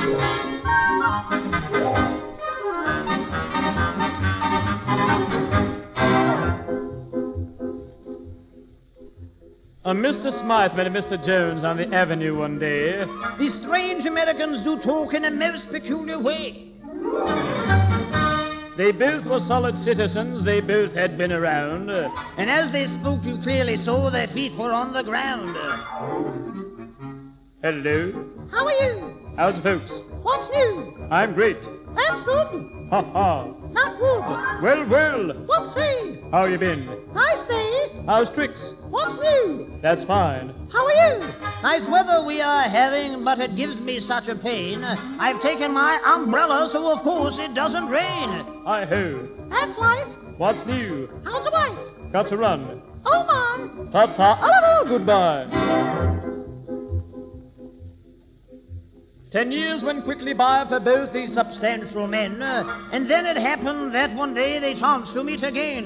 Mr. Smythe met Mr. Jones on the avenue one day. These strange Americans do talk in a most peculiar way. They both were solid citizens, they both had been around. And as they spoke, you clearly saw their feet were on the ground. Hello. How are you? How's the folks? What's new? I'm great. That's good. Ha ha. Not good. Well, well. What say? How you been? Nice day. How's tricks? What's new? That's fine. How are you? Nice weather we are having, but it gives me such a pain. I've taken my umbrella, so of course it doesn't rain. Hi-ho. That's life. What's new? How's the wife? Got to run. Oh, my. Ta-ta. Goodbye. 10 years went quickly by for both these substantial men, and then it happened that one day they chanced to meet again.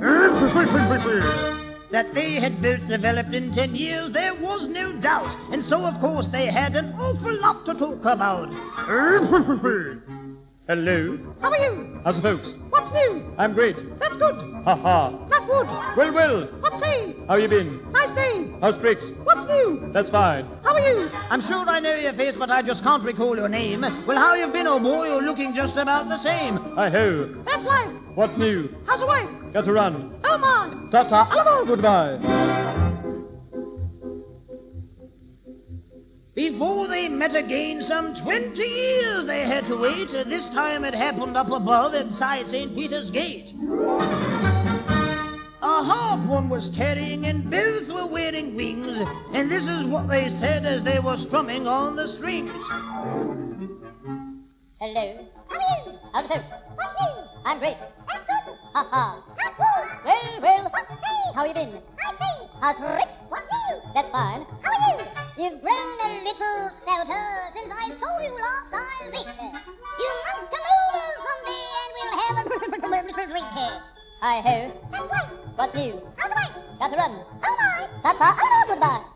That they had both developed in 10 years, there was no doubt, and so of course they had an awful lot to talk about. Hello. How are you? How's the folks? What's new? I'm great. That's good. Ha ha. Not good. Well, well. What say? How you been? Nice day. How's tricks? What's new? That's fine. How are you? I'm sure I know your face, but I just can't recall your name. Well, how you been, old boy? You're looking just about the same. Hi-ho. That's life. What's new? How's the wife? Got to run. Oh, my. Ta-ta. Goodbye. Before they met again, some 20 years they had to wait. This time it happened up above inside St. Peter's Gate. A harp one was carrying, and both were wearing wings. And this is what they said as they were strumming on the strings. Hello. How are you? How's the folks? What's new? I'm great. That's good. Ha ha. That's good. Well, well. What's say? How you been? Nice day. How's tricks? What's new? That's fine. How are you? You've grown a little stouter since I saw you last, I think. You must come over someday and we'll have a little drink here. Hi-ho. That's right. What's new? How's the wife? Got to run. Oh, my. That's all. Goodbye.